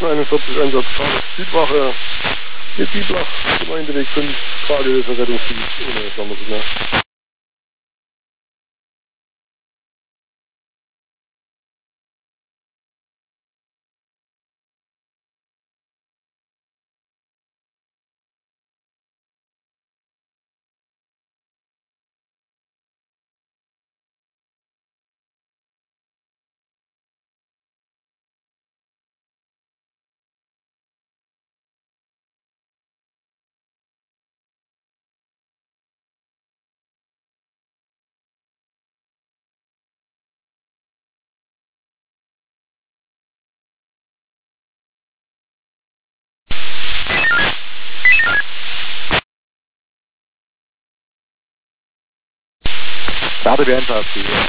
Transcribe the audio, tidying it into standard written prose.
41 Einsatz Tages Südwache mit Bieblach, Gemeindeweg 5, Tragehilfe, Rettungsdienst ohne Sondersignal. Gerade während